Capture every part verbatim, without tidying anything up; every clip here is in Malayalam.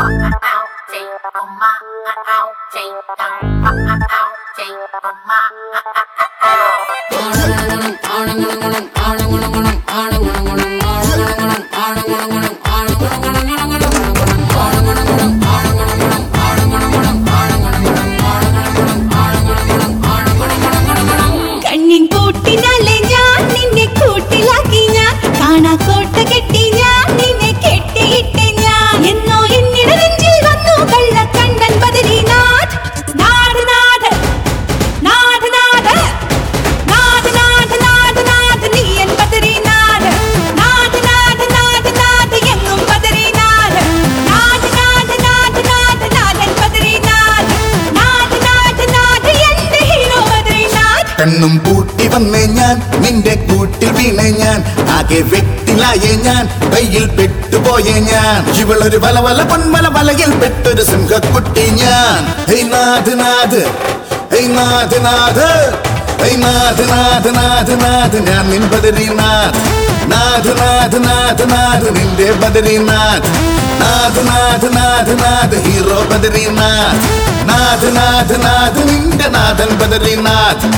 കണ്ണും പൂട്ടി വന്നേ ഞാൻ നിന്റെ കൂട്ടിൽ വീണേ ഞാൻ ആകെ വെട്ടിലായേ ഞാൻ കയ്യിൽ പെട്ടുപോയേ ഞാൻ ഇവളൊരു വല വല പൊന്മല വലയിൽ പെട്ടൊരു സിംഹക്കുട്ടി ഞാൻ ഹൈ നാഥ് നാഥ് ഹൈ നാഥ് നാഥ് ഹൈ നാഥ് നാഥ് നാഥ് നാഥ് ഞാൻ നിൻ ബദരീനാഥ് നാഥ് നാഥ് നാഥ് നാഥ് നിന്റെ ബദരീനാഥ് നാഥ് നാഥ് നാഥ് നാഥ് ഹീറോ ബദരീനാഥ് നാഥ് നാഥ് നാഥ് നിന്റെ നാഥൻ ബദരീനാഥ്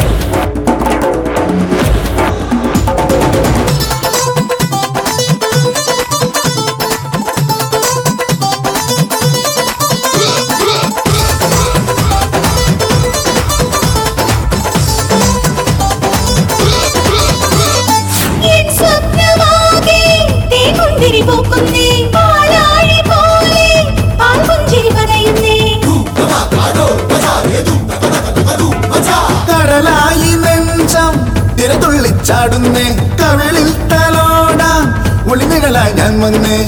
കടലായി നെഞ്ചം തിരതുള്ളിച്ചാടുന്നേ കവിളിൽ തലോടാ ഒളിനിഴലായി ഞാൻ വന്നേ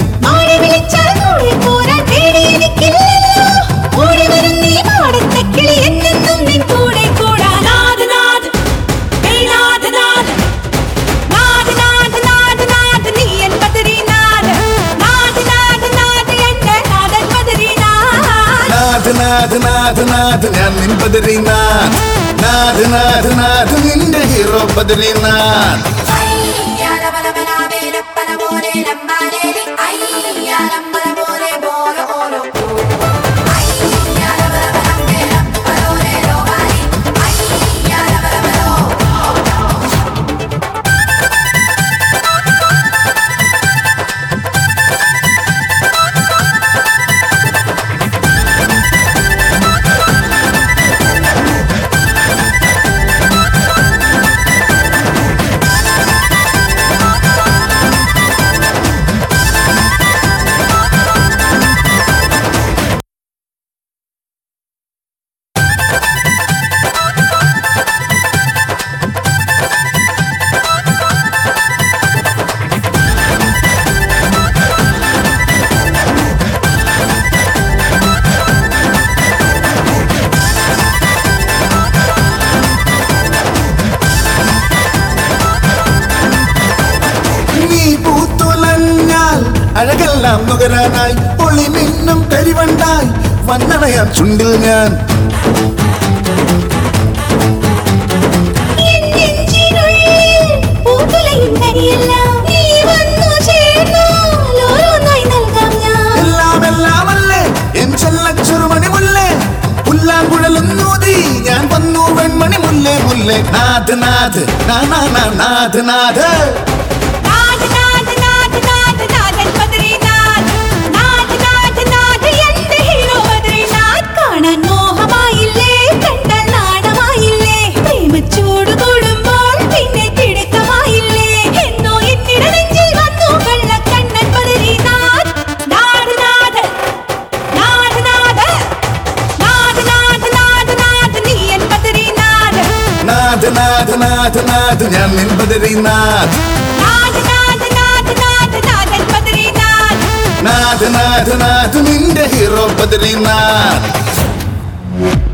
നാഥ് നാഥ് നാഥ് ഞാൻ നിൻ ബദരീനാഥ് നാഥ് നാഥ് നാഥ് നിന്റെ ഹീറോ ബദരീനാഥ് അഴകെല്ലാം നുകരാനായി പൊളി മിന്നും കരിവണ്ടായി വന്നണയാം ചുണ്ടിൽ ഞാൻ എല്ലാം എല്ലാമല്ലേ എൻ ചെല്ലച്ചെറുമണി മുല്ലേ പുല്ലാങ്കുഴലും നൂതി ഞാൻ വന്നു വെൺമണി മുല്ലേ മുല്ലേ നാഥ് നാഥ് നാഥ് നാഥ് നാഥ് നാഥ് നാഥ് ഞാൻ നിൻ ബദരീനാഥ് നാഥ് നാഥ് നാഥ് നിന്റെ ഹീറോ ബദരീനാഥ്.